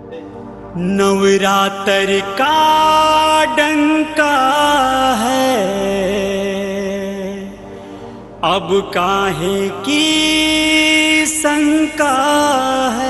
नवरात्र का डंका है, अब काहे की शंका है।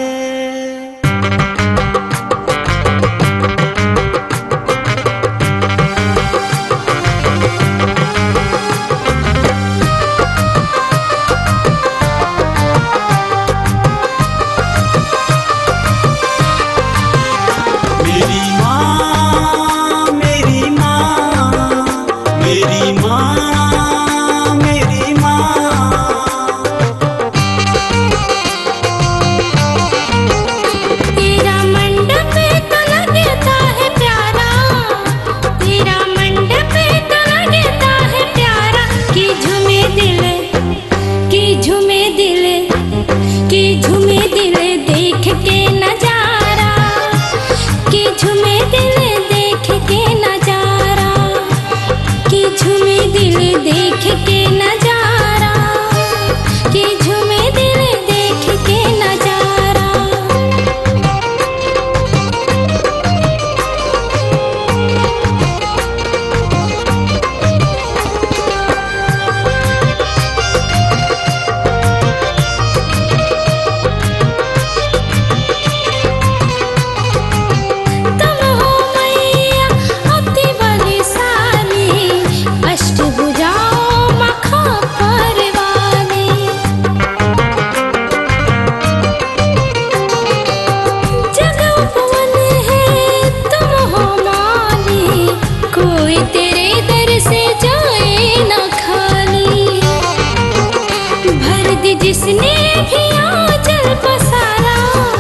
जिसने भी आंचल पसारा,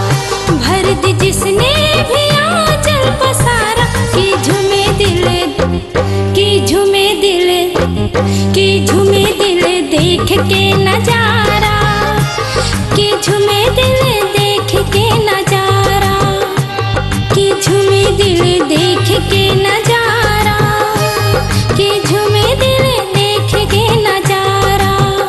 भर दे जिसने भी आंचल पसारा, कि झूमे दिल, कि झूमे दिल, कि झूमे दिल देख के नजारा, कि झूमे दिल देख के नजारा, कि झूमे दिल देख के नजारा, कि झूमे दिल देख के नजारा।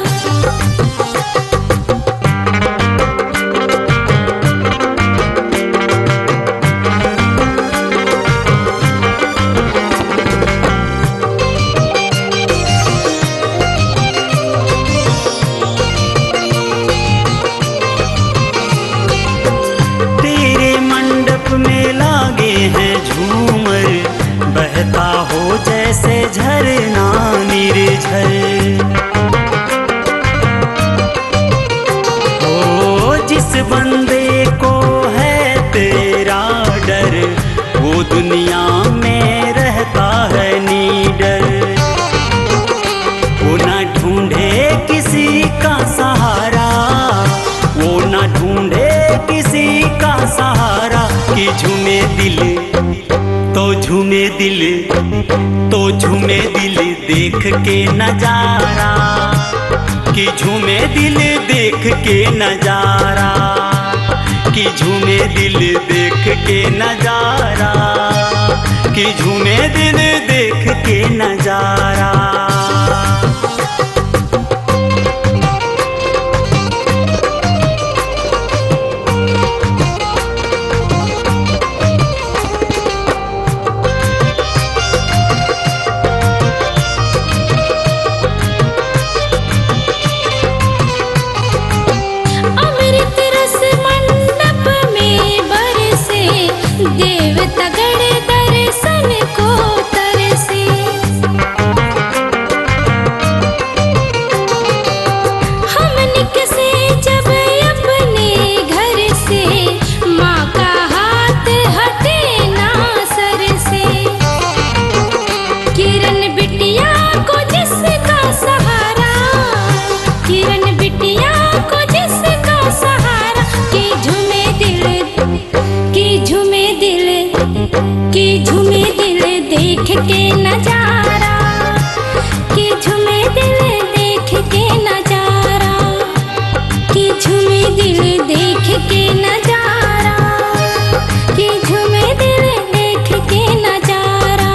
बहता हो जैसे झरना निर्झर, ओ जिस बंदे को है तेरा डर, वो दुनिया में रहता है नीडर। वो ना ढूंढे किसी का सहारा, वो ना ढूंढे किसी का सहारा, कि झूमे दिल तो झूमे दिल, तो झूमे दिल देख के नजारा, कि झूमे दिल देख के नजारा, कि झूमे दिल देख के नजारा, कि झूमे दिल देख के नजारा। कि झूमे दिल देख के नजारा, कि झूमे दिल देख के नजारा, कि झूमे दिल देख के नजारा, कि झूमे दिल देख के नजारा।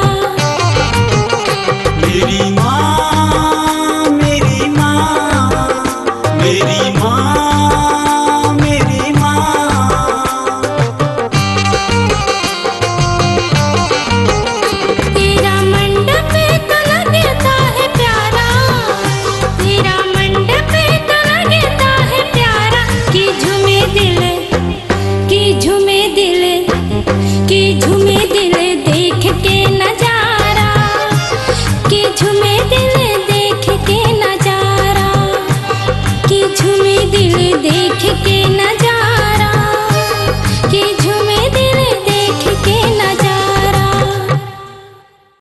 मेरी माँ, मेरी माँ, मेरी माँ, मेरी माँ। झूमे दिल देख के नजारा।